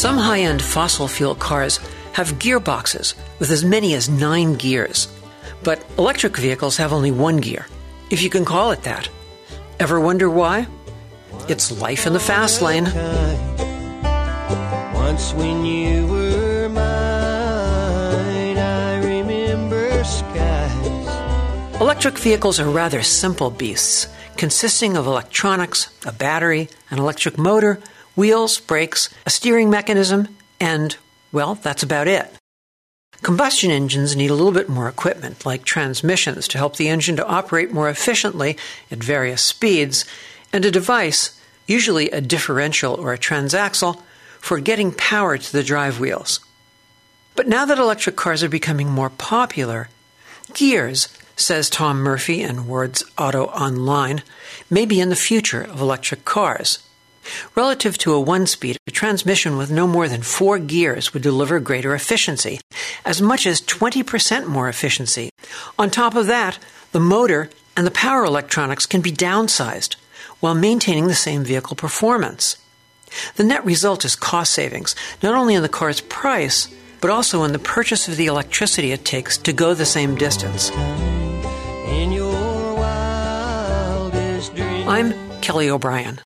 Some high-end fossil fuel cars have gearboxes with as many as 9 gears. But electric vehicles have only 1 gear, if you can call it that. Ever wonder why? It's life in the fast lane. Once when you were mine, I remember skies. Electric vehicles are rather simple beasts, consisting of electronics, a battery, an electric motor, wheels, brakes, a steering mechanism, and, well, that's about it. Combustion engines need a little bit more equipment, like transmissions, to help the engine to operate more efficiently at various speeds, and a device, usually a differential or a transaxle, for getting power to the drive wheels. But now that electric cars are becoming more popular, gears, says Tom Murphy in Ward's Auto Online, may be in the future of electric cars. Relative to a 1-speed, a transmission with no more than 4 gears would deliver greater efficiency, as much as 20% more efficiency. On top of that, the motor and the power electronics can be downsized while maintaining the same vehicle performance. The net result is cost savings, not only in the car's price, but also in the purchase of the electricity it takes to go the same distance. In your wildest dreams. I'm Kelly O'Brien.